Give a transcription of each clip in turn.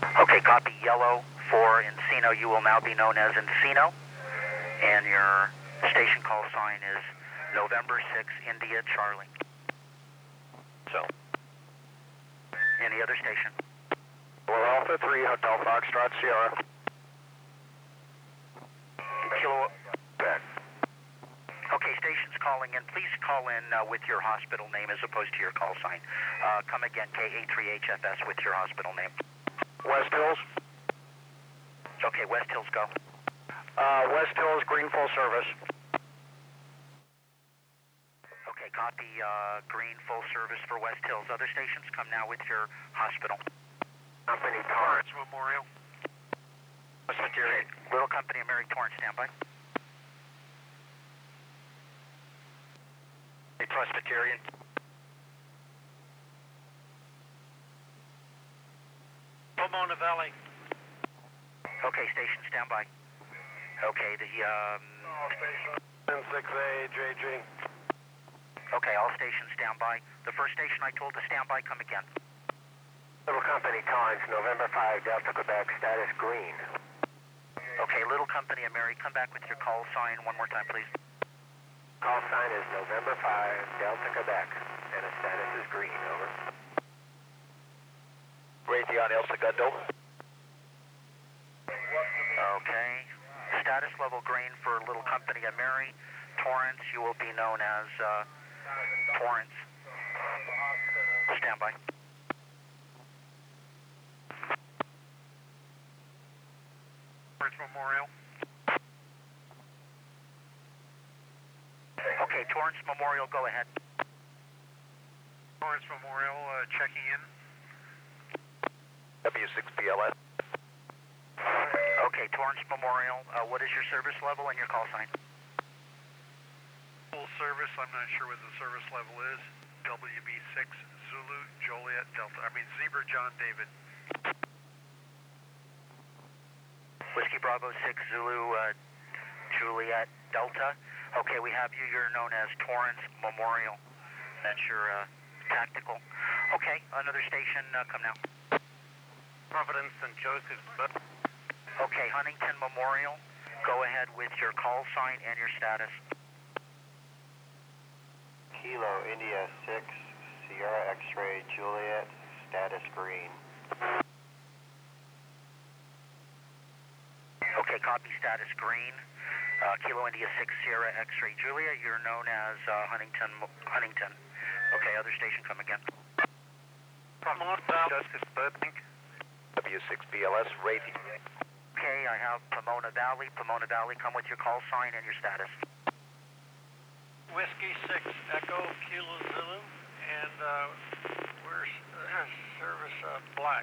Okay, copy yellow for Encino. You will now be known as Encino, and your station call sign is November 6, India, Charlie. So. Any other station? We're Alpha 3, Hotel Foxtrot, Sierra. Kilo. Back. Okay, station's calling in. Please call in with your hospital name as opposed to your call sign. Come again, KA3HFS with your hospital name. West Hills. Okay, West Hills, go. West Hills, green full service. Okay, copy green full service for West Hills. Other stations, come now with your hospital. Company Torrance Memorial. Presbyterian. Little Company of Mary Torrance, standby. Presbyterian. Pomona Valley. Okay, station, standby. Okay, the, Station 6A, JG. Okay, all stations standby. The first station I told to standby, come again. Little Company Torrance, November 5, Delta, Quebec, status green. Okay, Little Company of Mary, come back with your call sign one more time, please. Call sign is November 5, Delta, Quebec, and the status is green, over. Raytheon El Segundo. Okay, status level green for Little Company of Mary. Torrance, you will be known as Torrance. Standby. Torrance Memorial. Okay, Torrance Memorial, go ahead. Torrance Memorial, checking in. W6BLS. Okay, Torrance Memorial, what is your service level and your call sign? Full service, I'm not sure what the service level is. WB6, Zulu, Joliet, Delta. Zebra, John, David. Whiskey Bravo 6, Zulu, Juliet, Delta. Okay, we have you. You're known as Torrance Memorial. That's your tactical. Okay, another station, come now. Providence and Joseph. Okay, Huntington Memorial, go ahead with your call sign and your status. Kilo, India 6, Sierra X-ray, Juliet, status green. Okay, copy status green. Kilo India 6, Sierra X-ray, Julia, you're known as Huntington. Okay, other station, come again. Pomona Valley, Justice Burbank. W6BLS, Raytheon. Okay, I have Pomona Valley. Pomona Valley, come with your call sign and your status. Whiskey 6, Echo, Kilo, Zulu, and we're service black.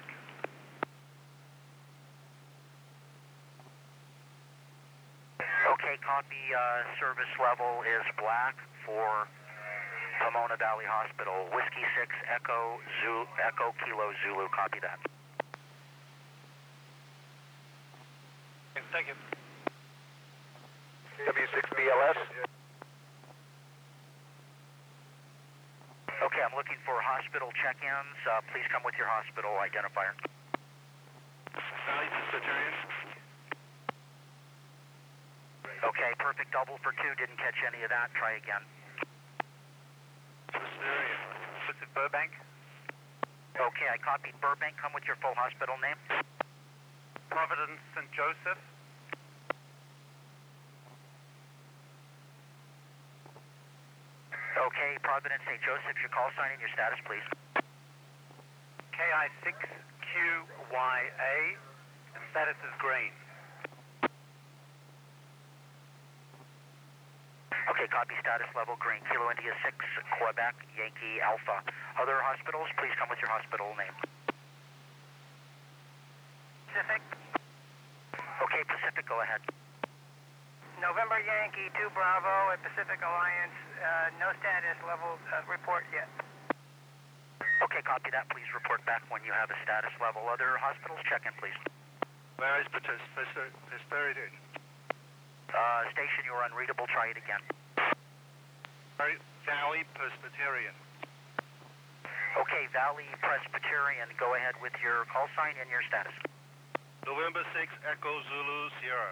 Okay, copy service level is black for Pomona Valley Hospital. Whiskey 6, Echo, Kilo, Zulu, copy that. Thank you. W6BLS. Okay, I'm looking for hospital check-ins. Please come with your hospital identifier. Valley, Presbyterian. Okay, perfect double for 2. Didn't catch any of that. Try again. Presbyterian. What's it, Burbank? Okay, I copied Burbank. Come with your full hospital name. Providence, St. Joseph. Okay, Providence, St. Joseph, your call sign and your status, please. KI6QYA, and status is green. Okay, copy status level green. Kilo India 6, Quebec, Yankee Alpha. Other hospitals, please come with your hospital name. Pacific. Okay, Pacific, go ahead. November Yankee 2 Bravo at Pacific Alliance. No status level report yet. Okay, copy that. Please report back when you have a status level. Other hospitals, check in, please. Where is Presbyterian? Station, you are unreadable. Try it again. Valley, Presbyterian. Okay, Valley Presbyterian, go ahead with your call sign and your status. November 6 Echo Zulu Sierra.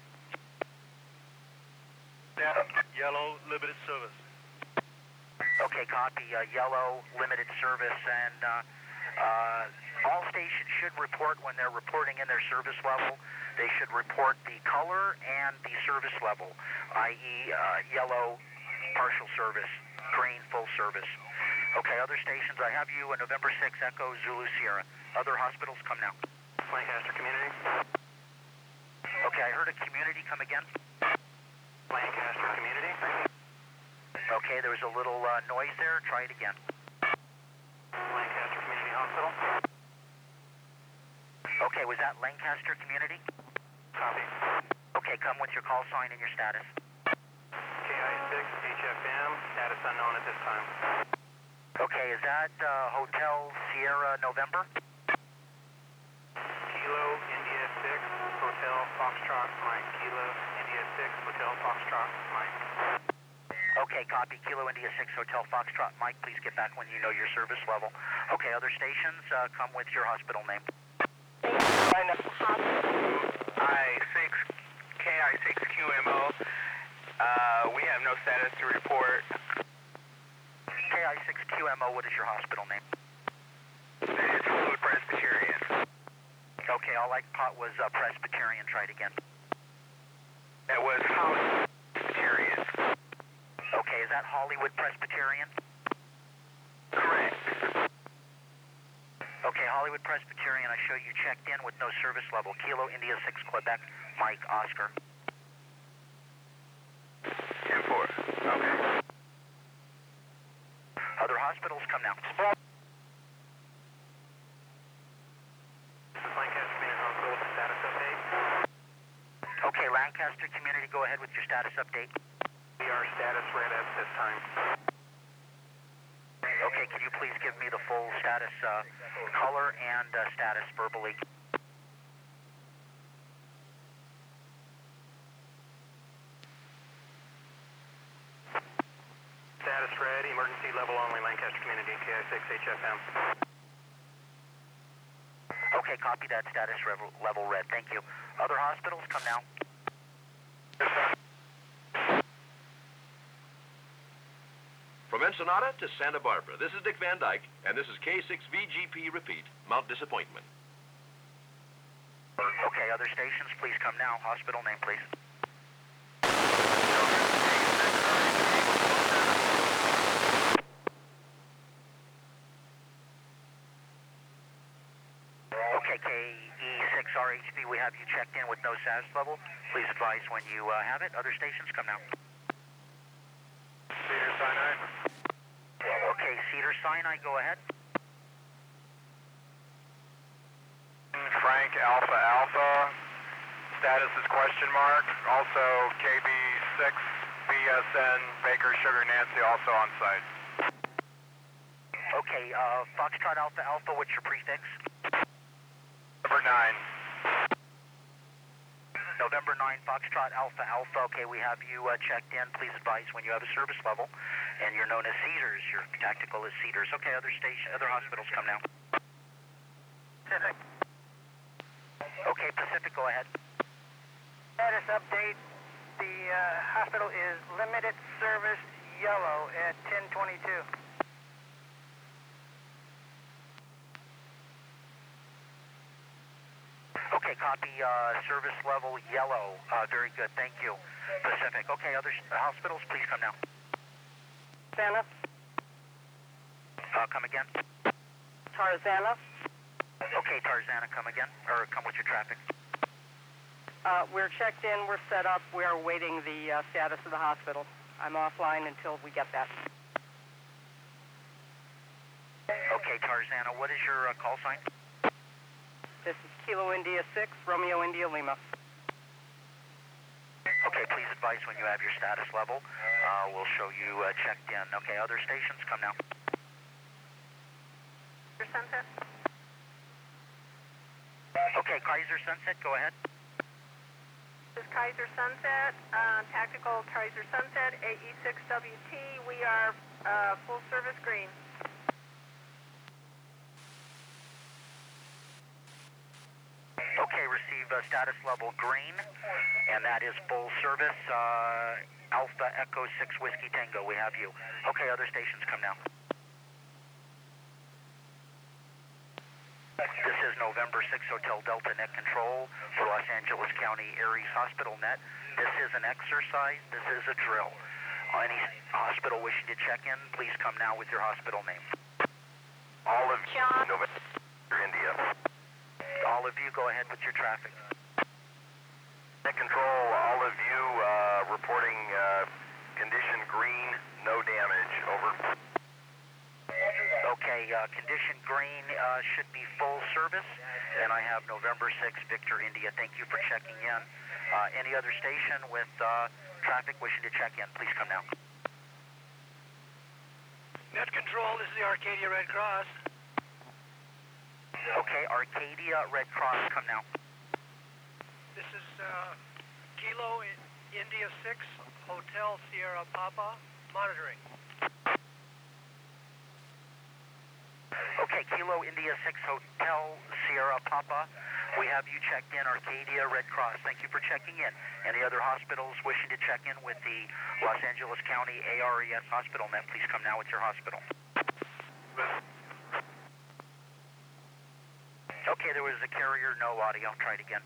Yellow limited service. Okay, copy. Yellow limited service, and all stations should report when they're reporting in their service level. They should report the color and the service level, i.e. Yellow partial service, green full service. Okay, other stations, I have you in November 6 Echo Zulu Sierra. Other hospitals, come now. Lancaster Community. Okay, I heard a community. Come again. Lancaster Community. Okay, there was a little noise there. Try it again. Lancaster Community Hospital. Okay, was that Lancaster Community? Copy. Okay, come with your call sign and your status. KI6 HFM, status unknown at this time. Okay, is that Hotel Sierra November? Kilo India 6, Hotel Foxtrot Mike. Kilo India 6, Hotel Foxtrot Mike. Okay, copy. Kilo India 6 Hotel Foxtrot Mike, please get back when you know your service level. Okay, other stations, come with your hospital name. KI6QMO. We have no status to report. KI6QMO, what is your hospital name? It's Fluid Presbyterian. Okay, all I caught was Presbyterian. Try it again. That was Hollywood Presbyterian. Okay, is that Hollywood Presbyterian? Correct. Okay, Hollywood Presbyterian, I show you checked in with no service level. Kilo India 6 Quebec, Mike Oscar. 10-4. Okay. Other hospitals, come now. Lancaster Community Hospital, status update. Okay, Lancaster Community, go ahead with your status update. We are status red at this time. Okay, can you please give me the full status, color and status verbally? Status red, emergency level only, Lancaster Community, KI6 HFM. Okay, copy that status level red. Thank you. Other hospitals, come now. From Ensenada to Santa Barbara, this is Dick Van Dyke, and this is K6VGP Repeat, Mount Disappointment. Okay, other stations, please come now. Hospital name, please. Okay, KE6RHB, we have you checked in with no status level. Please advise when you have it. Other stations, come now. Cedar Sinai. Okay, Cedar Sinai, go ahead. Frank Alpha Alpha. Status is question mark. Also KB6 BSN Baker Sugar Nancy also on site. Okay, Foxtrot Alpha Alpha, what's your prefix? Number 9. November 9, Foxtrot Alpha Alpha. Okay, we have you checked in. Please advise when you have a service level. And you're known as Cedars. Your tactical is Cedars. Okay, other hospitals, come now. Pacific. Okay, Pacific, go ahead. Status update. The hospital is limited service yellow at 10:22. Okay, copy service level yellow. Very good, thank you. Pacific. Okay, other hospitals, please come now. Tarzana. Come again. Tarzana. Okay, Tarzana, come again. Or come with your traffic. We're checked in, we're set up, we are awaiting the status of the hospital. I'm offline until we get that. Okay, Tarzana, what is your call sign? This is Kilo India 6, Romeo India Lima. Okay, please advise when you have your status level. We'll show you checked in. Okay, other stations, come now. Sunset. Okay, Kaiser Sunset, go ahead. This is Kaiser Sunset, tactical Kaiser Sunset, AE6WT. We are full service green. Okay, Okay, receive status level green, and that is full service. Alpha Echo 6 Whiskey Tango, we have you. Okay, other stations come now. This is November 6 Hotel Delta Net Control for Los Angeles County Aries Hospital Net. This is an exercise. This is a drill. Any hospital wishing to check in, please come now with your hospital name. All of John. November, India. All of you, go ahead with your traffic. Net Control, all of you reporting condition green, no damage. Over. Okay, condition green should be full service, and I have November 6 Victor India. Thank you for checking in. Any other station with traffic wishing to check in, please come now. Net Control, this is the Arcadia Red Cross. Okay, Arcadia Red Cross, come now. This is Kilo India 6 Hotel Sierra Papa monitoring. Okay, Kilo India 6 Hotel Sierra Papa. We have you checked in, Arcadia Red Cross. Thank you for checking in. Any other hospitals wishing to check in with the Los Angeles County ARES Hospital Net, please come now with your hospital. Okay, there was a carrier, no audio. Try it again.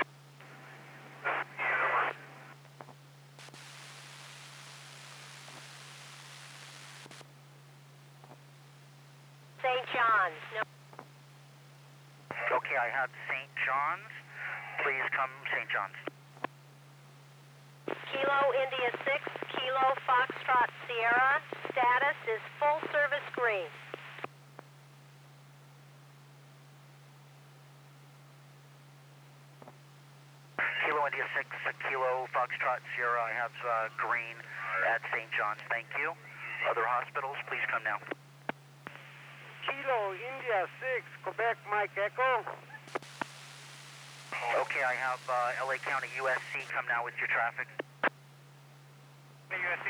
St. John's. No. Okay, I have St. John's. Please come, St. John's. Kilo India 6 Kilo Foxtrot Sierra. Status is full service green. Kilo India 6 Kilo Foxtrot Sierra. I have green at St. John's. Thank you. Other hospitals, please come now. Kilo India 6 Quebec Mike Echo. Okay, I have LA County USC. Come now with your traffic. USC.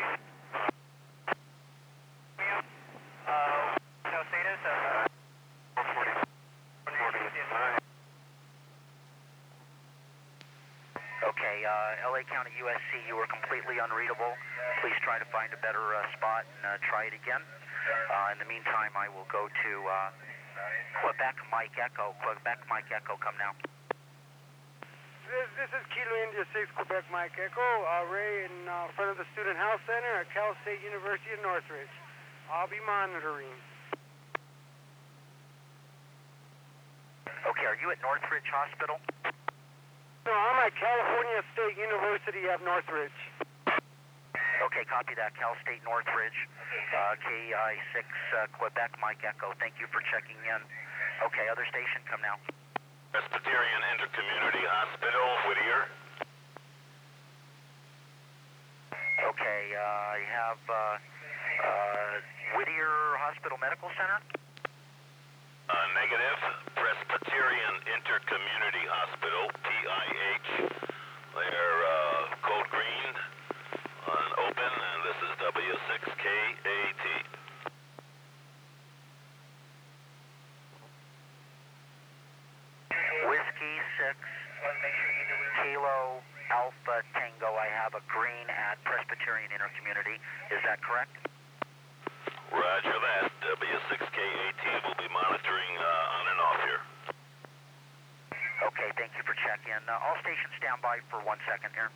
No status. 440. Okay, LA County USC, you were completely unreadable. Please try to find a better spot and try it again. In the meantime, I will go to Quebec Mike Echo. Quebec Mike Echo, come now. This is Kilo India 6 Quebec Mike Echo. Ray in front of the Student Health Center at Cal State University of Northridge. I'll be monitoring. Okay, are you at Northridge Hospital? No, I'm at California State University of Northridge. Okay, copy that. Cal State Northridge, KI6 Quebec Mike Echo. Thank you for checking in. Okay, other station, come now. Presbyterian Intercommunity Hospital, Whittier. Okay, I have Whittier Hospital Medical Center. Negative. Presbyterian Intercommunity Hospital, PIH. They're code green on open, and this is W6KAT. Whiskey 6 Kilo Alpha Tango. I have a green at Presbyterian Intercommunity. Is that correct? Roger that. W6KAT will be monitoring on and off here. Okay, thank you for checking. All stations stand by for 1 second here.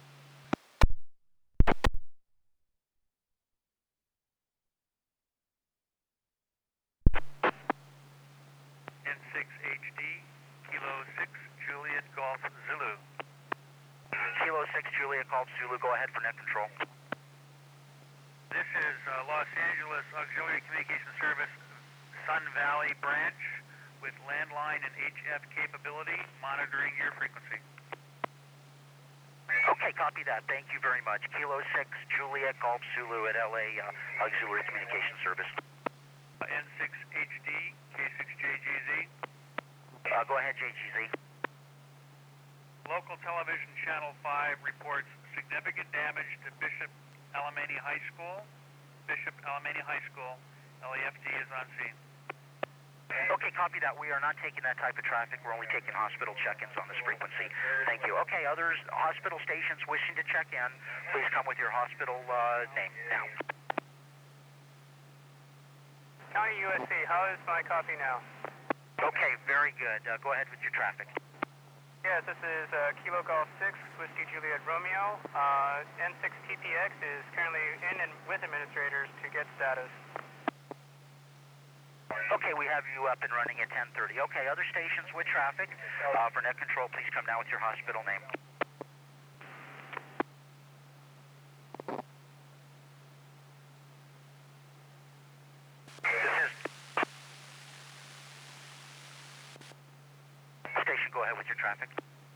N6HD, Kilo 6, Juliet Golf Zulu. Kilo 6 Juliet Golf Zulu. Go ahead for net control. This is Los Angeles Auxiliary Communication Service, Sun Valley branch with landline and HF capability, monitoring your frequency. Okay, copy that. Thank you very much. Kilo 6 Juliet Golf Zulu at LA Auxiliary Communication Service. N6HD, K6JGZ. Go ahead, JGZ. Local television channel 5 reports significant damage to Bishop Alemany High School. Bishop Alemany High School, LAFD is on scene. Okay, copy that. We are not taking that type of traffic. We're only taking hospital check-ins on this frequency. Thank you. Okay, others, hospital stations wishing to check in, please come with your hospital name now. County USA, how is my copy now? Okay, very good. Go ahead with your traffic. Yes, this is Kilo Golf 6, Whiskey Juliet Romeo. N6 TPX is currently in and with administrators to get status. Okay, we have you up and running at 10:30. Okay, other stations with traffic. For net control, please come now with your hospital name. This is... Station, go ahead with your traffic.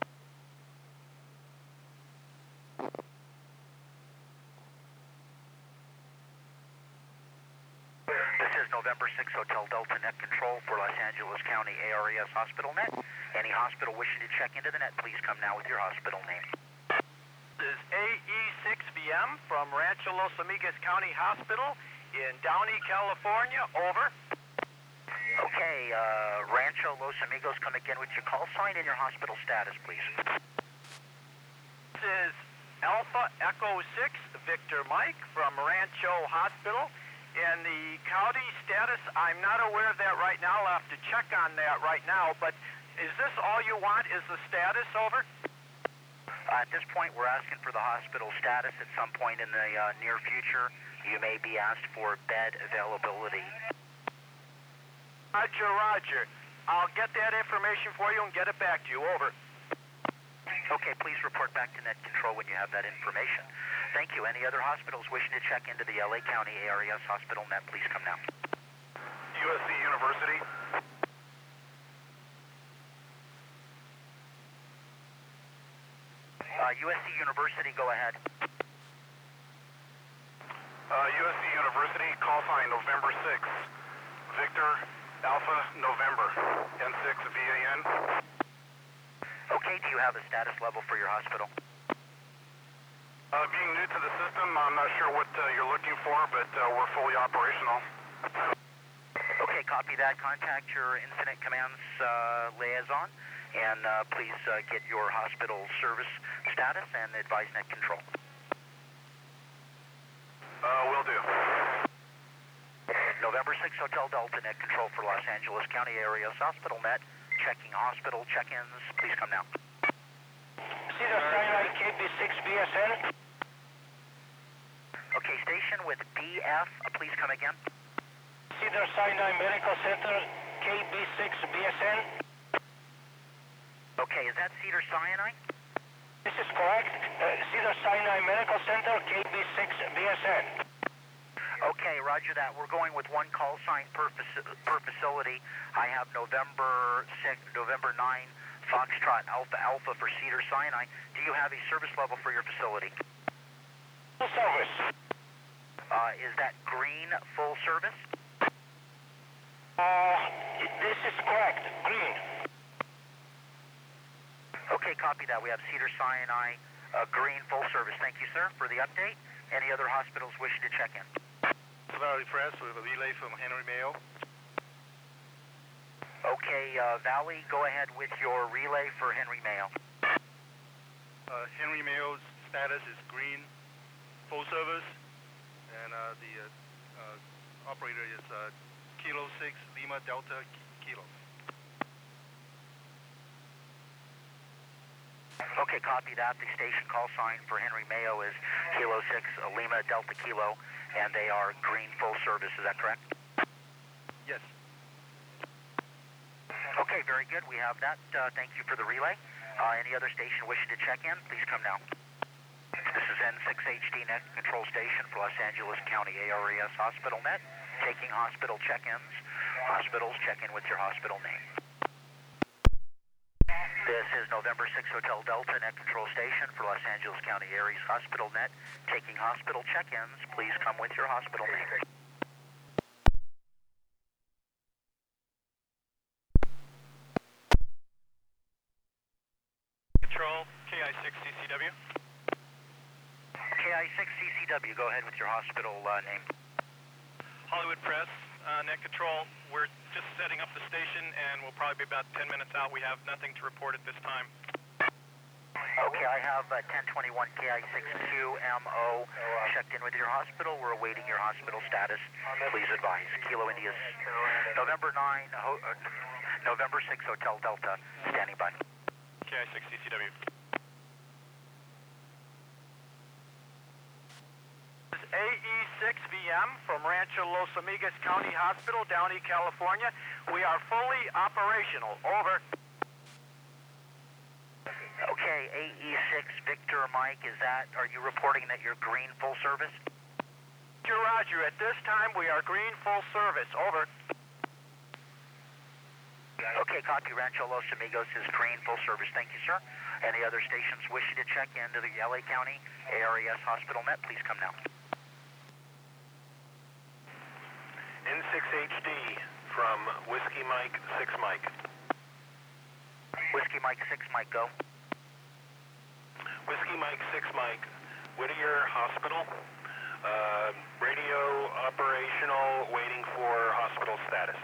This is November 6 Hotel Delta Net Control for Los Angeles County ARES Hospital Net. Any hospital wishing to check into the net, please come now with your hospital name. This is AE6VM from Rancho Los Amigos County Hospital in Downey, California. Over. Okay, Rancho Los Amigos, come again with your call sign and your hospital status, please. This is Alpha Echo 6 Victor Mike from Rancho Hospital. And the county status, I'm not aware of that right now. I'll have to check on that right now. But is this all you want, is the status? Over? At this point, we're asking for the hospital status. At some point in the near future, you may be asked for bed availability. Roger, roger. I'll get that information for you and get it back to you. Over. Okay, please report back to net control when you have that information. Thank you. Any other hospitals wishing to check into the LA County ARES Hospital net, please come now. USC University. USC University, go ahead. USC University, call sign November 6. Victor Alpha November. N6 VAN. Okay, do you have a status level for your hospital? Being new to the system, I'm not sure what you're looking for, but we're fully operational. Okay, copy that. Contact your incident command's liaison, and please get your hospital service status and advise net control. Will do. November 6 Hotel Delta net control for Los Angeles County ARES Hospital net. Checking hospital check-ins. Please come now. Cedar Sinai KB6 BSN. Okay, station with BF. Please come again. Cedar Sinai Medical Center KB6 BSN. Okay, is that Cedar Sinai? This is correct. Cedar Sinai Medical Center KB6 BSN. Okay, roger that. We're going with one call sign per facility. I have November 6, November 9, Foxtrot Alpha Alpha for Cedar Sinai. Do you have a service level for your facility? Full service. Is that green full service? This is correct. Green. Okay, copy that. We have Cedar Sinai green full service. Thank you, sir, for the update. Any other hospitals wishing to check in? Valley Press with a relay from Henry Mayo. Okay, Valley, go ahead with your relay for Henry Mayo. Henry Mayo's status is green, full service, and the operator is Kilo 6 Lima Delta Kilo. Okay, copy that. The station call sign for Henry Mayo is Kilo 6 Lima Delta Kilo, and they are green full service. Is that correct? Yes. Okay, very good. We have that. Thank you for the relay. Any other station wishing to check in, please come now. This is N6HD Net Control Station for Los Angeles County ARES Hospital Net, taking hospital check-ins. Hospitals, check in with your hospital name. This is November 6 Hotel Delta Net Control Station for Los Angeles County ARES Hospital Net, taking hospital check-ins. Please come with your hospital name. Control, KI6CCW. KI6CCW, go ahead with your hospital name. Hollywood Press, net control. We're just setting up the station, and we'll probably be about 10 minutes out. We have nothing to report at this time. Okay, I have 1021 KI6QMO checked in with your hospital. We're awaiting your hospital status. Please advise. Kilo India, November 6 Hotel Delta, standing by. KI6 CCW. This is AE6VM from Rancho Los Amigos County Hospital, Downey, California. We are fully operational. Over. Okay, AE6 Victor Mike, are you reporting that you're green full service? Roger. At this time, we are green full service. Over. Okay, copy. Rancho Los Amigos is green full service. Thank you, sir. Any other stations wishing to check into the LA County ARES Hospital Met, please come now. N6HD from Whiskey Mike 6 Mike. Whiskey Mike 6 Mike, go. Whiskey Mike 6 Mike, Whittier Hospital. Radio operational, waiting for hospital status.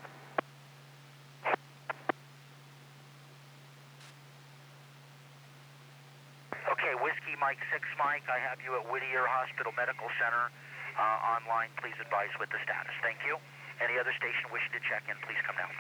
Okay, Whiskey Mike 6 Mike, I have you at Whittier Hospital Medical Center. Online, please advise with the status. Thank you. Any other station wishing to check in, please come now.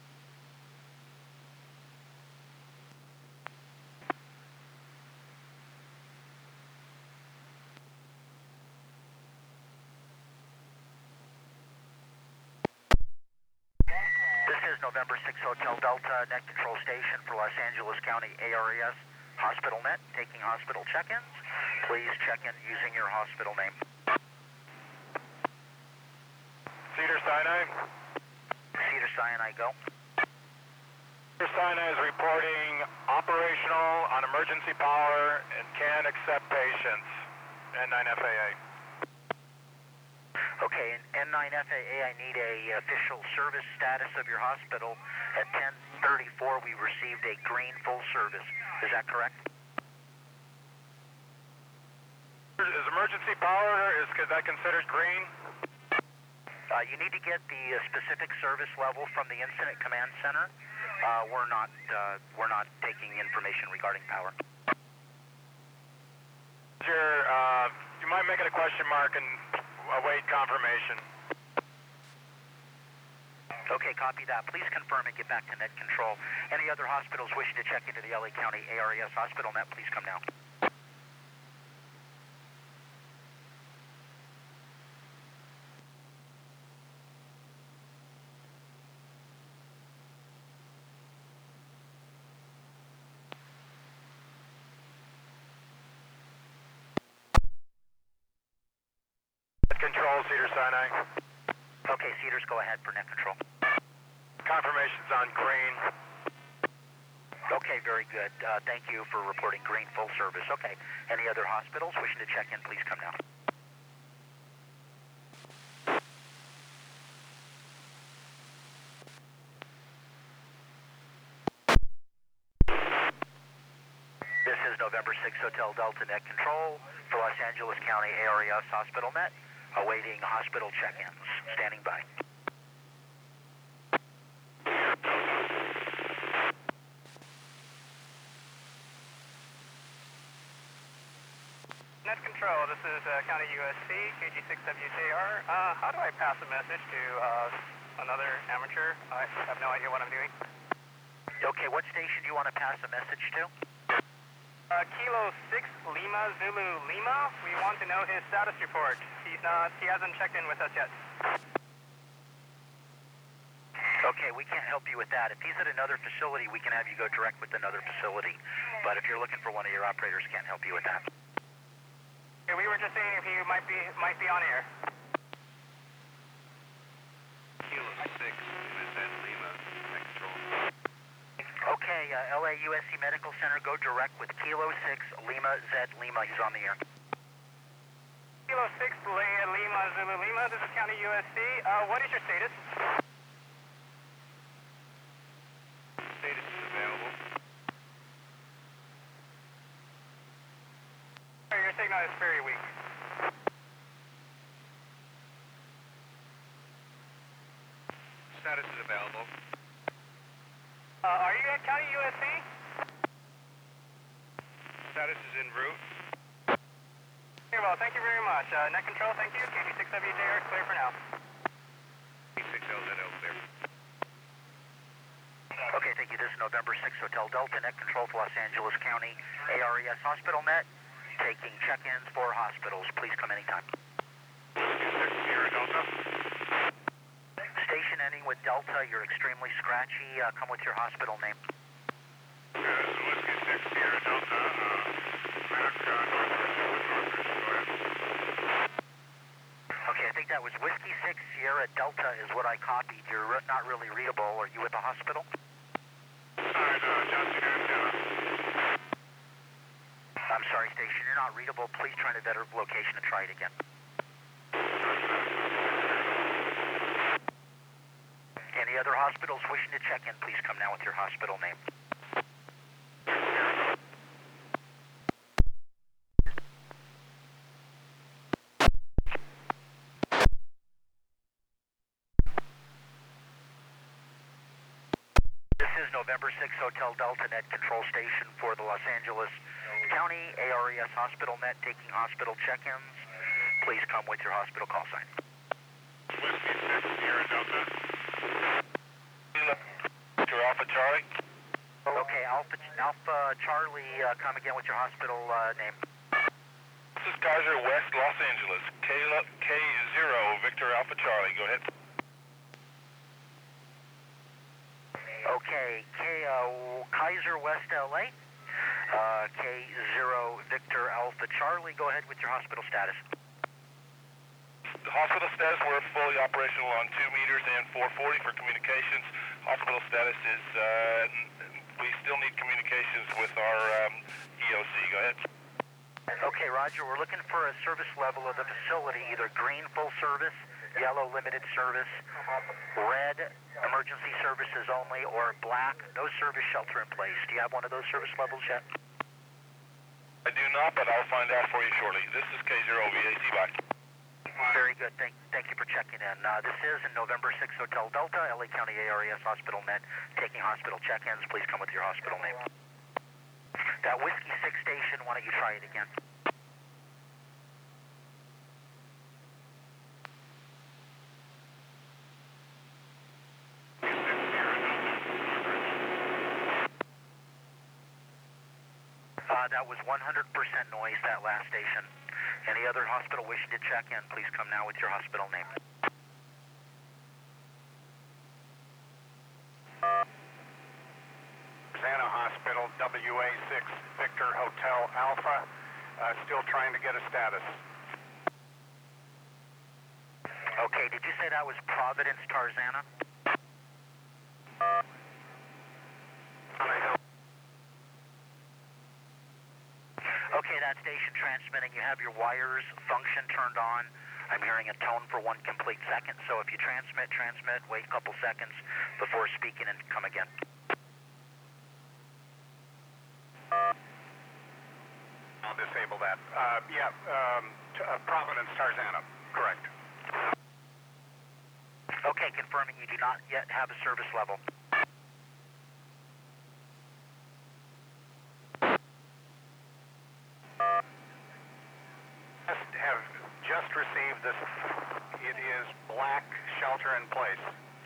This is November 6 Hotel Delta, net control station for Los Angeles County ARES Hospital Net, taking hospital check-ins. Please check in using your hospital name. Cedars-Sinai. Cedars-Sinai, go. Cedars-Sinai is reporting operational on emergency power and can accept patients. N9FAA. Okay, N9FAA, I need a official service status of your hospital. At 10:34, we received a green full service. Is that correct? Is emergency power, is that considered green? You need to get the specific service level from the Incident Command Center. We're not taking information regarding power. You might make it a question mark and await confirmation. Okay, copy that. Please confirm and get back to net control. Any other hospitals wishing to check into the LA County ARES Hospital Net, please come now. Control, Cedars-Sinai. Okay, Cedars, go ahead for net control. Confirmation's on green. Okay, very good. Thank you for reporting green full service. Okay, any other hospitals wishing to check in, please come now. This is November 6 Hotel Delta net control for Los Angeles County ARES Hospital Net, awaiting hospital check-ins. Standing by. Net control, this is County USC, KG6WJR. How do I pass a message to another amateur? I have no idea what I'm doing. Okay, what station do you want to pass a message to? Kilo 6 Lima Zulu Lima. We want to know his status report. He hasn't checked in with us yet. Okay, we can't help you with that. If he's at another facility, we can have you go direct with another facility. But if you're looking for one of your operators, can't help you with that. Okay, we were just saying if he might be on air. Kilo 6, Lima, next control. Okay, LA USC Medical Center, go direct with Kilo 6 Lima Z Lima. He's on the air. Kilo 6 Lima Zulu Lima. This is County USC. What is your status? Status is available. Your signal is very weak. Status is available. Gwinnett County, USC. Status is en route. Very well, thank you very much. Net control, thank you. KG6WJR, clear for now. K6LZL clear. Okay, thank you. This is November 6 Hotel Delta, net control for Los Angeles County ARES Hospital Net, taking check-ins for hospitals. Please come anytime. Sierra Delta. Station ending with Delta, you're extremely scratchy. Come with your hospital name. This is Whiskey 6 Sierra Delta. Okay, I think that was Whiskey 6 Sierra Delta is what I copied. You're not really readable. Are you at the hospital? I'm sorry, station. You're not readable. Please try a better location and try it again. Any other hospitals wishing to check in, please come now with your hospital name. This is November 6 Hotel Delta Net Control Station for the Los Angeles County ARES Hospital Net, taking hospital check-ins. Please come with your hospital call sign. Whiskey 6 Sierra Delta. Victor Alpha Charlie. Okay, Alpha Charlie, come again with your hospital name. This is Kaiser West Los Angeles. K0 Victor Alpha Charlie. Go ahead. Okay, Kaiser West LA. K0 Victor Alpha Charlie. Go ahead with your hospital status. The hospital status, we're fully operational on 2 meters and 440 for communications. Hospital status is, we still need communications with our EOC. Go ahead. Okay, Roger. We're looking for a service level of the facility, either green full service, yellow limited service, red emergency services only, or black no service shelter in place. Do you have one of those service levels yet? I do not, but I'll find out for you shortly. This is K0 VAC. Bye. Very good. Thank you for checking in. This is in November 6 Hotel Delta, LA County ARES Hospital Net, taking hospital check-ins. Please come with your hospital name. That Whiskey 6 station, why don't you try it again? That was 100% noise, that last station. Any other hospital wishing to check in, please come now with your hospital name. Rosanna Hospital, WA6, Victor Hotel Alpha, still trying to get a status. Okay, did you say that was Providence, Tarzana? Okay, that station transmitting. You have your wires function turned on. I'm hearing a tone for 1 complete second, so if you transmit, wait a couple seconds before speaking and come again. I'll disable that. Providence, Tarzana, correct. Okay, confirming you do not yet have a service level. Have just received this. It is black shelter in place.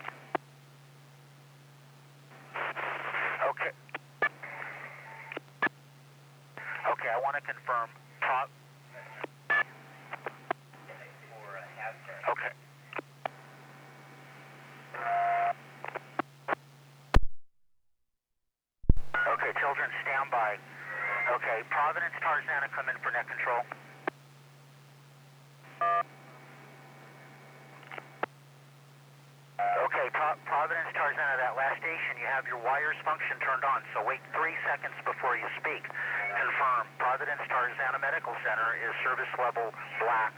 Okay. Okay, I want to confirm. Okay. Okay, children, stand by. Okay, Providence, Tarzana, come in for net control. Okay, Providence, Tarzana, that last station, you have your wires function turned on, so wait 3 seconds before you speak. Confirm, Providence, Tarzana Medical Center is service level black.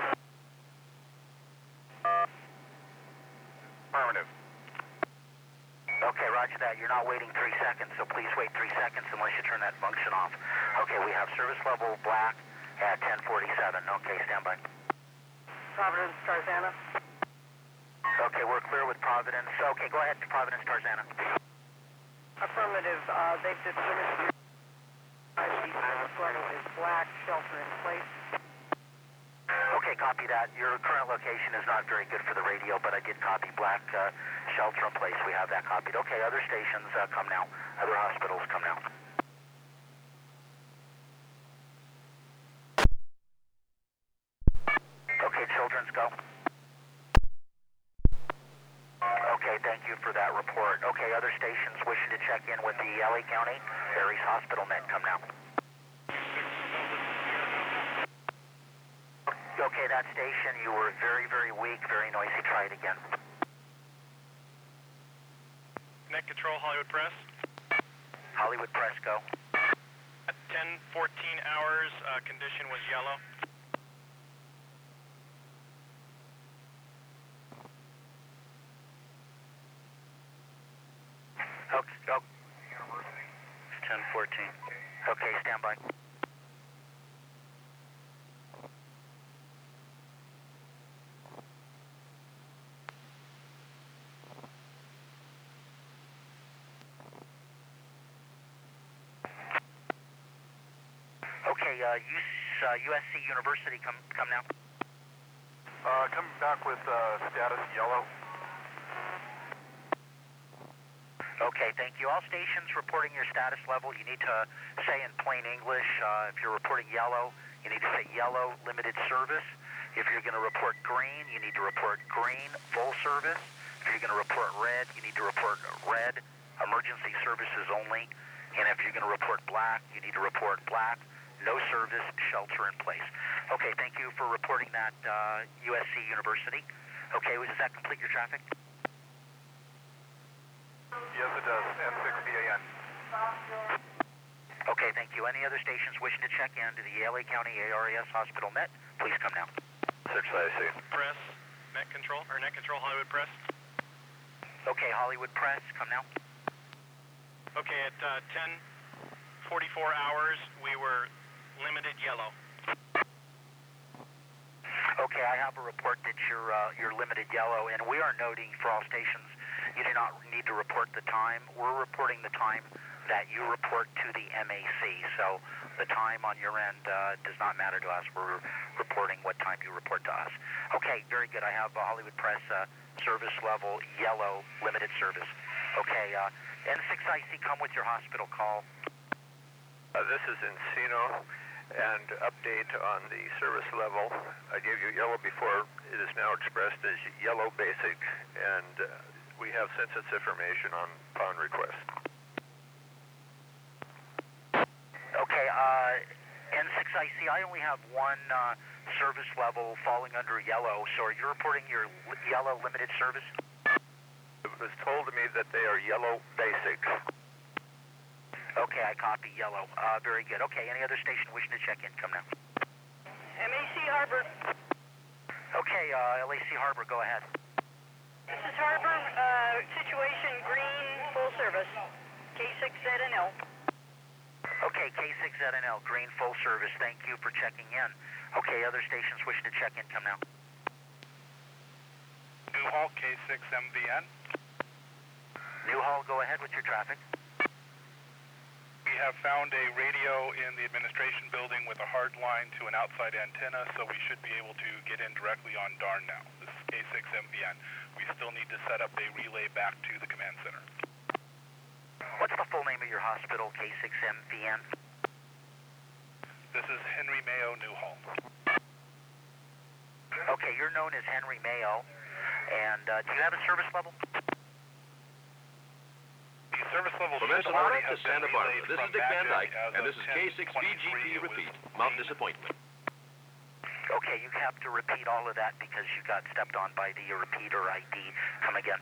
Affirmative. Okay, roger that. You're not waiting 3 seconds, so please wait 3 seconds unless you turn that function off. Okay, we have service level black at 1047. Okay, stand by. Providence, Tarzana. Okay, we're clear with Providence. Okay, go ahead to Providence, Tarzana. Affirmative. They've determined the flag is black, shelter in place. Okay, copy that. Your current location is not very good for the radio, but I did copy black shelter in place. We have that copied. Okay, other stations come now. Other hospitals come now. Okay, children's go. Okay, thank you for that report. Okay, other stations wishing to check in with the LA County Aries Hospital Net come now. Okay, that station, you were very, very weak, very noisy. Try it again. Net Control, Hollywood Press. Hollywood Press, go. At 10:14 hours, condition was yellow. Okay, go. 10:14. Okay, stand by. Okay, USC University, come now. Coming back with status yellow. Okay, thank you. All stations reporting your status level, you need to say in plain English, if you're reporting yellow, you need to say yellow, limited service. If you're going to report green, you need to report green, full service. If you're going to report red, you need to report red, emergency services only. And if you're going to report black, you need to report black, no service, shelter in place. Okay, thank you for reporting that, USC University. Okay, does that complete your traffic? Yes, it does. N6BAN. Okay, thank you. Any other stations wishing to check in to the LA County ARES Hospital Net, please come now. 6IC. Press, Net Control, Hollywood Press. Okay, Hollywood Press, come now. Okay, at 10:44 hours, we were limited yellow. Okay, I have a report that you're limited yellow, and we are noting for all stations you do not need to report the time. We're reporting the time that you report to the MAC, so the time on your end does not matter to us. We're reporting what time you report to us. Okay, very good. I have Hollywood Press service level yellow, limited service. Okay, N6IC, come with your hospital call. This is Encino, and update on the service level. I gave you yellow before. It is now expressed as yellow basic, and we have census information upon request. Okay, N6IC, I only have one service level falling under yellow, so are you reporting your yellow limited service? It was told to me that they are yellow basic. Okay, I copy yellow. Very good. Okay, any other station wishing to check in, come now. MAC Harbor. Okay, LAC Harbor, go ahead. This is Harbor. Situation green, full service. K6ZNL. Okay, K6ZNL, green, full service. Thank you for checking in. Okay, other stations wishing to check in, come now. Newhall, K6MVN. Newhall, go ahead with your traffic. We have found a radio in the administration building with a hard line to an outside antenna, so we should be able to get in directly on DARN now. This is K6MVN. We still need to set up a relay back to the command center. What's the full name of your hospital, K6MVN? This is Henry Mayo Newhall. Okay, you're known as Henry Mayo, and do you have a service level? The service level From Ensenada to Santa Barbara, this is Dick Van Dyke, and this is K6VGP Repeat, Mount Disappointment. Okay, you have to repeat all of that because you got stepped on by the repeater ID. Come again.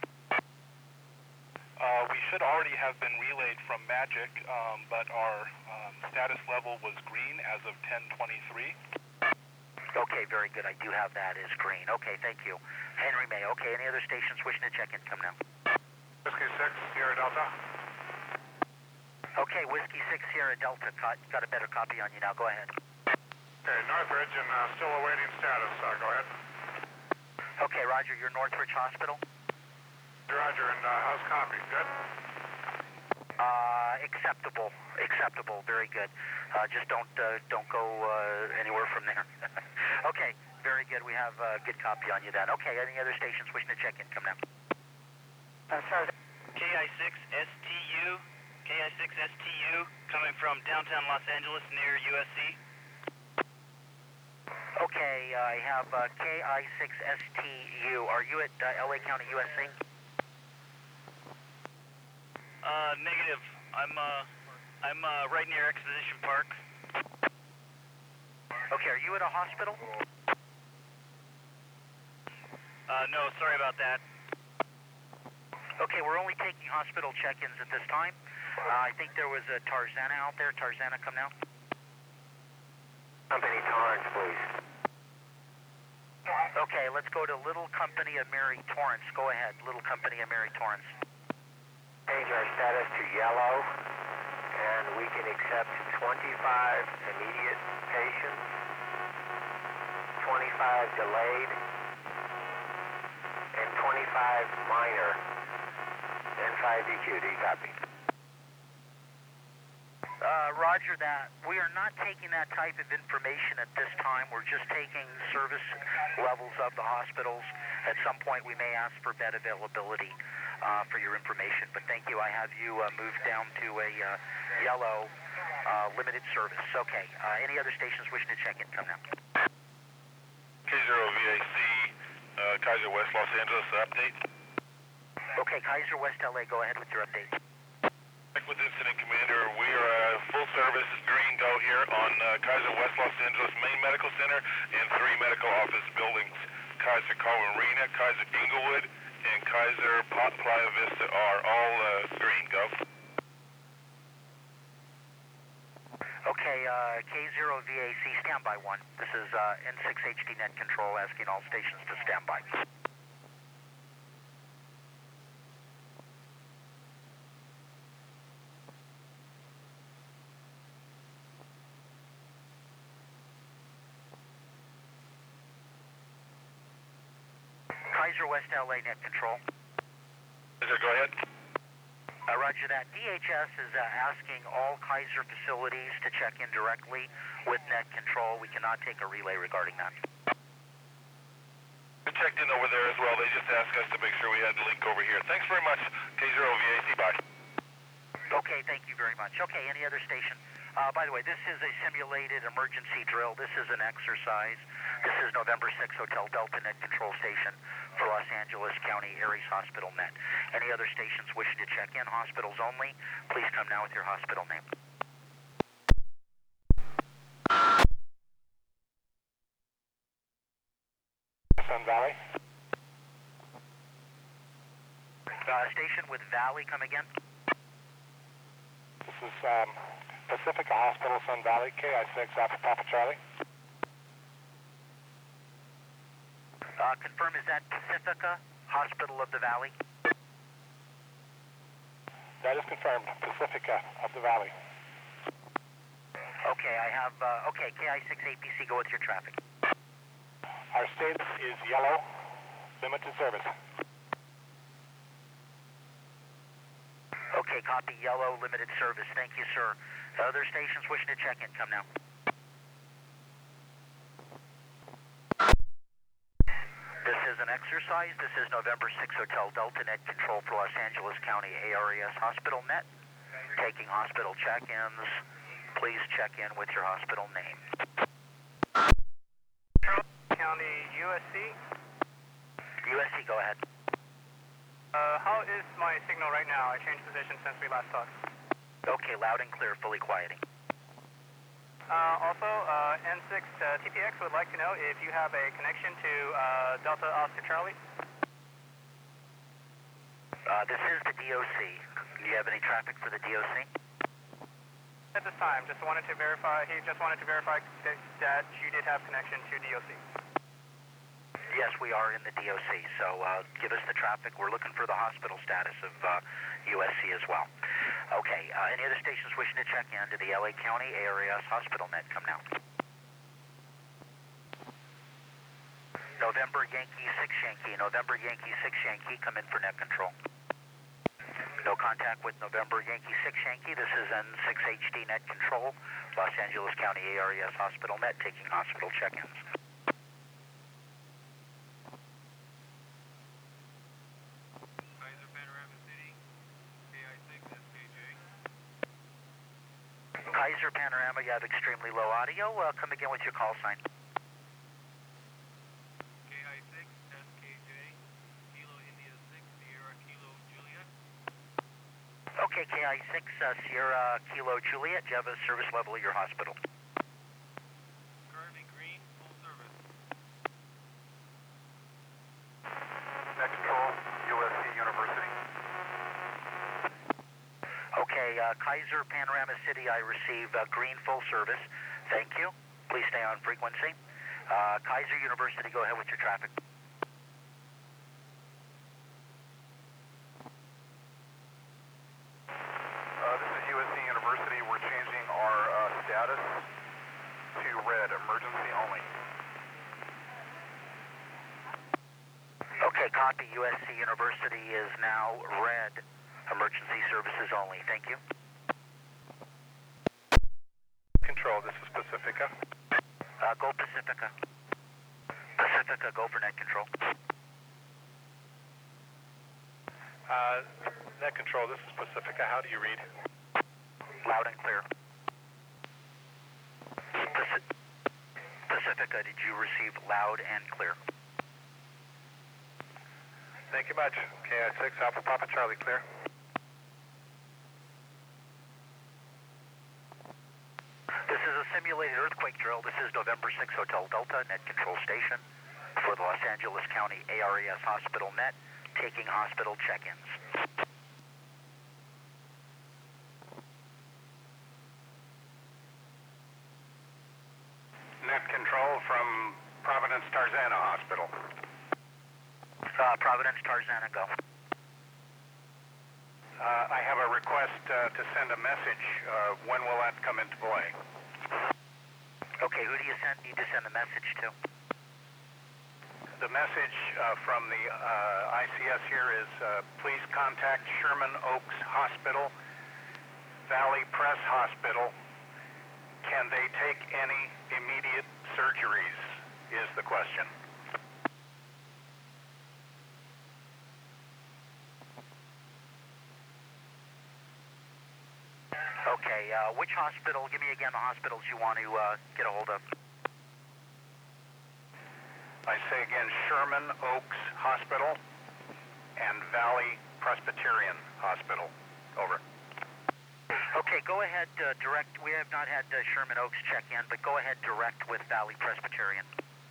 We should already have been relayed from Magic, but our status level was green as of 10:23. Okay, very good. I do have that as green. Okay, thank you. Henry May. Okay, any other stations wishing to check in? Come now. Whiskey 6, Sierra Delta. Okay, Whiskey 6, Sierra Delta. Got a better copy on you now. Go ahead. Okay, Northridge and still awaiting status. Go ahead. Okay, Roger. You're Northridge Hospital? Roger, and how's copy? Good? Acceptable, very good. Just don't go anywhere from there. Okay, very good. We have a good copy on you then. Okay, any other stations wishing to check in? Come now. Sorry. KI6STU, coming from downtown Los Angeles near USC. Okay, I have KI6STU. Are you at LA County, USC? Negative. I'm right near Exposition Park. Okay, are you at a hospital? No, sorry about that. Okay, we're only taking hospital check-ins at this time. I think there was a Tarzana out there. Tarzana, come now. Company Torrance, please. Okay, let's go to Little Company of Mary Torrance. Go ahead, Little Company of Mary Torrance. Change our status to yellow, and we can accept 25 immediate patients, 25 delayed, and 25 minor. N5 DQD, copy. Roger that. We are not taking that type of information at this time. We're just taking service levels of the hospitals. At some point, we may ask for bed availability for your information. But thank you. I have you moved down to a yellow limited service. Okay. Any other stations wishing to check in? Come now. K0VAC, Kaiser West Los Angeles, update. Okay, Kaiser West LA, go ahead with your update. Check with Incident Commander. We are full service, green go here on Kaiser West Los Angeles Main Medical Center and 3 medical office buildings. Kaiser Carolina, Kaiser Inglewood, and Kaiser Playa Vista are all green go. Okay, K0VAC, standby 1. This is N6HD Net Control asking all stations to stand by. Kaiser West LA Net Control. Kaiser, go ahead. Roger that. DHS is asking all Kaiser facilities to check in directly with Net Control. We cannot take a relay regarding that. We checked in over there as well. They just asked us to make sure we had the link over here. Thanks very much, K0VAC. Bye. Okay, thank you very much. Okay, any other station? By the way, this is a simulated emergency drill. This is an exercise. This is November 6 Hotel Delta Net Control Station for Los Angeles County Aries Hospital Net. Any other stations wishing to check in, hospitals only, please come now with your hospital name. Sun Valley. Station with Valley, come again. This is Pacifica Hospital, Sun Valley, KI6 Alpha Papa Charlie. Confirm, is that Pacifica Hospital of the Valley? That is confirmed, Pacifica of the Valley. Okay, I have, okay, KI6APC, go with your traffic. Our status is yellow, limited service. Okay, copy, yellow, limited service. Thank you, sir. Other stations wishing to check in, come now. This is an exercise. This is November 6 Hotel Delta Net Control for Los Angeles County ARES Hospital Net. Taking hospital check-ins. Please check in with your hospital name. County, USC. USC, go ahead. How is my signal right now? I changed position since we last talked. Okay, loud and clear, fully quieting. Also, N6 TPX would like to know if you have a connection to Delta Oscar Charlie. This is the DOC. Do you have any traffic for the DOC? At this time, just wanted to verify. He just wanted to verify that you did have connection to DOC. Yes, we are in the DOC, so give us the traffic. We're looking for the hospital status of USC as well. Okay, any other stations wishing to check in to the LA County ARES Hospital Net? Come now. November Yankee 6 Yankee, November Yankee 6 Yankee, come in for net control. No contact with November Yankee 6 Yankee. This is N6HD Net Control, Los Angeles County ARES Hospital Net, taking hospital check-ins. Kaiser Panorama City, KI6 SKJ. Kaiser Panorama, you have extremely low audio. Come again with your call sign. KI6 SKJ, Kilo India 6, Sierra Kilo Juliet. Okay, KI6 Sierra Kilo Juliet, do you have a service level at your hospital? Currently green, full service. Net Control, USC University. Okay, Kaiser Panorama City, I receive green full service. Thank you. Please stay on frequency. Kaiser University, go ahead with your traffic. This is USC University. We're changing our status to red, emergency only. Okay, copy. USC University is now red. Emergency services only. Thank you. Control, this is Pacifica. Go Pacifica. Pacifica, go for net control. Net Control, this is Pacifica. How do you read? Loud and clear. Pacifica, did you receive loud and clear? Thank you much. KI6, Alpha Papa Charlie, clear. This is a simulated earthquake drill. This is November 6 Hotel Delta, net control station for the Los Angeles County ARES Hospital Net, taking hospital check-ins. Net Control from Providence Tarzana Hospital. Providence Tarzana, go. I have a request to send a message. When will that come into play? Okay, who do you need to send the message to? The message from the ICS here is please contact Sherman Oaks Hospital, Valley Press Hospital. Can they take any immediate surgeries, is the question. Okay, which hospital? Give me again the hospitals you want to get a hold of. I say again, Sherman Oaks Hospital and Valley Presbyterian Hospital. Over. Okay, go ahead, direct. We have not had Sherman Oaks check in, but go ahead direct with Valley Presbyterian.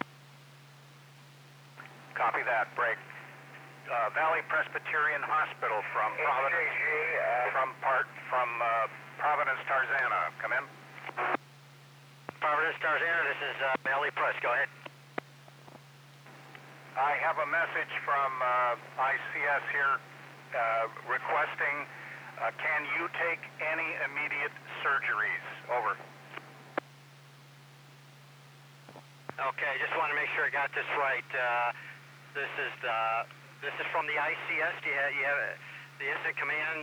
Copy that. Break. Valley Presbyterian Hospital from Providence. Providence Tarzana. Come in. Providence Tarzana, this is Valley Press. Go ahead. I have a message from ICS here requesting, can you take any immediate surgeries? Over. Okay, just want to make sure I got this right. This is from the ICS. Do you have the incident command?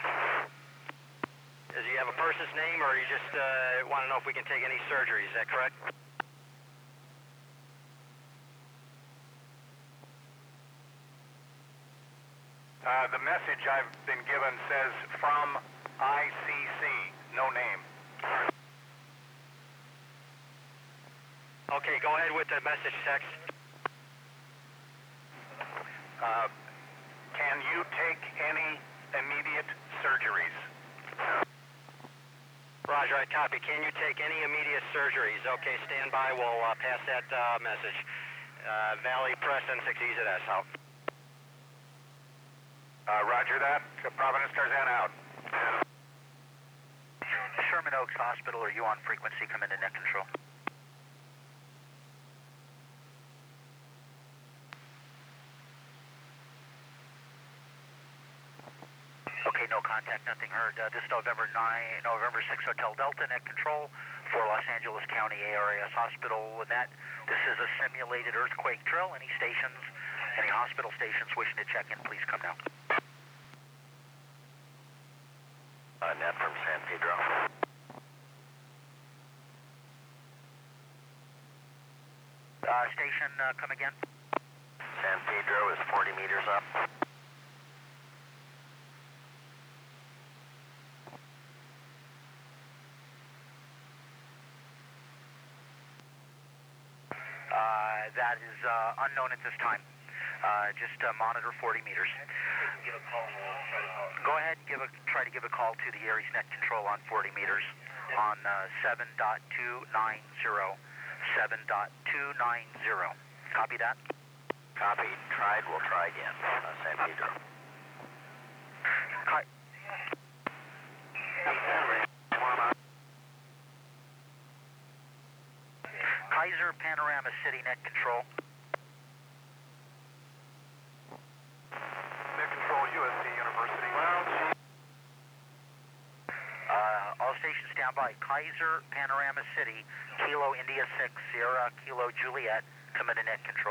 Do you have a person's name, or you just want to know if we can take any surgery? Is that correct? The message I've been given says from ICC, no name. Okay, go ahead with the message text. Can you take any immediate surgeries? Roger, I copy. Can you take any immediate surgeries? Okay, stand by. We'll pass that message. Valley Press N6EZS out. Roger that. Providence Tarzana out. Sherman Oaks Hospital, are you on frequency? Come into net control. Okay, no contact, nothing heard. This is November 6 Hotel Delta, net control for Los Angeles County ARES Hospital. This is a simulated earthquake drill. Any stations, any hospital stations wishing to check in, please come now. Net from San Pedro. Station, come again. San Pedro is 40 meters up. That is unknown at this time. Just monitor 40 meters. Go ahead and try to give a call to the Aries Net Control on 40 meters on 7.290. 7.290. Copy that? Copy. Tried. We'll try again. San Pedro. Kaiser Panorama City Net Control. Net Control, USC University. All stations stand by. Kaiser Panorama City, Kilo India 6, Sierra Kilo Juliet, come into Net Control.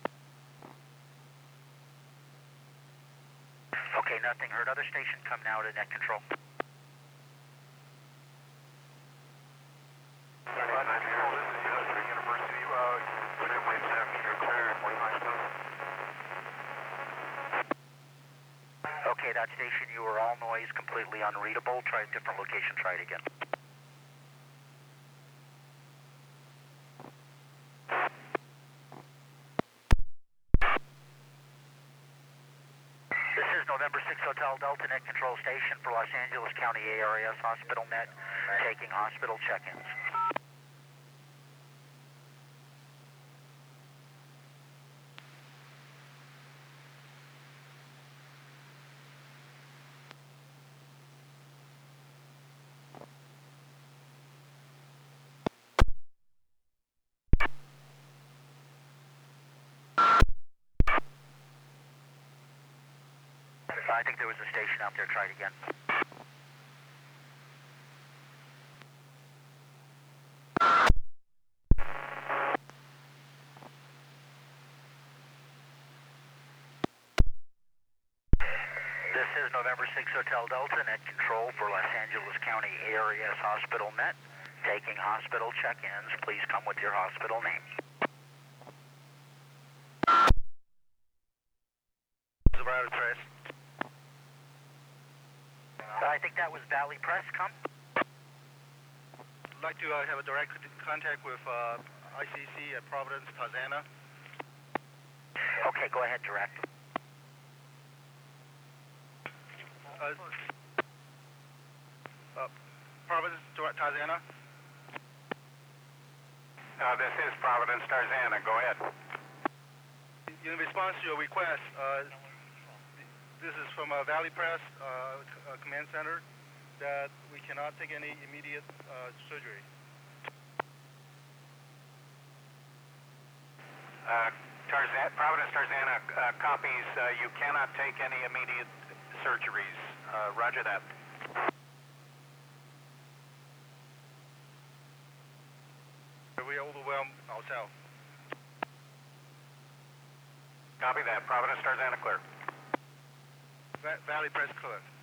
Okay, nothing heard. Other station, come now to Net Control. Okay, that station, you were all noise, completely unreadable. Try a different location, try it again. This is November 6 Hotel Delta Net Control Station for Los Angeles County ARS Hospital Net, taking hospital check-ins. I think there was a station out there. Try it again. This is November 6 Hotel Delta Net Control for Los Angeles County ARS Hospital Net, taking hospital check-ins. Please come with your hospital name. Valley Press. I think that was Valley Press. Come. I'd like to have a direct contact with ICC at Providence, Tarzana. Okay, go ahead, direct. Providence, Tarzana. This is Providence, Tarzana. Go ahead. In response to your request, this is from Valley Press Command Center that we cannot take any immediate surgery. Providence, Tarzana copies. You cannot take any immediate surgeries. Roger that. We overwhelmed ourselves. Copy that. Providence, Tarzana, clear. Valley Press clear.